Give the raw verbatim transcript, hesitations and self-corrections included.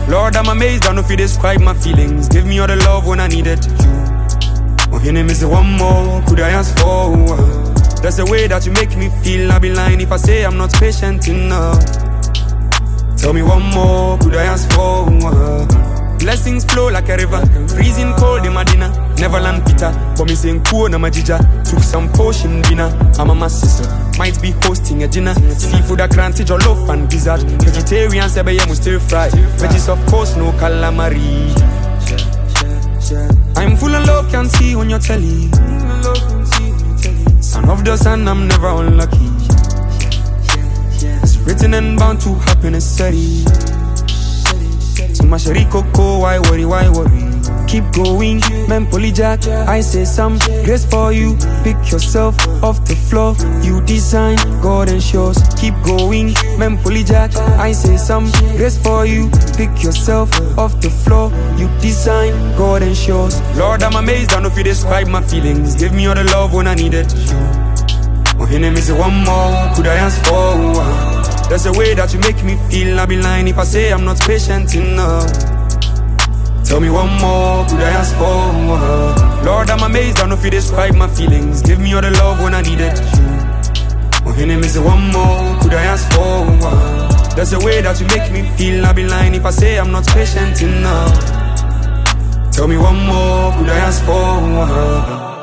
Lord, I'm amazed, I don't know if you describe my feelings. Give me all the love when I needed you. Oh, your name is the one more, could I ask for? That's the way that you make me feel. I'll be lying if I say I'm not patient enough. Tell me one more, could I ask for? Blessings flow like a river, freezing cold in Medina. Neverland Peter, but me saying cool na majija. Took some potion dinner, I'm a my sister. Might be hosting a dinner. Seafood a cranty, jollof and gizzard. Vegetarian sebe yeah, stir fry. Veggies of course, no calamari. I'm full of love, can't see on your telly. Son of the sun, I'm never unlucky. It's written and bound to happen, it's steady. So my shari coco, why worry, why worry? Keep going, man polyjack. I say some grace for you. Pick yourself off the floor. You design God and shows. Keep going, man polyjack. I say some grace for you. Pick yourself off the floor. You design God and shows. Lord, I'm amazed, I don't know if you describe my feelings. Give me all the love when I needed you. Oh, your name is the one more, could I ask for? That's the way that you make me feel. I'll be lying if I say I'm not patient enough. Tell me one more, could I ask for? Lord, I'm amazed, I don't know if you describe my feelings. Give me all the love when I needed you. Oh, your name is the one more, could I ask for? That's the way that you make me feel. I'll be lying if I say I'm not patient enough. Tell me one more, could I ask for?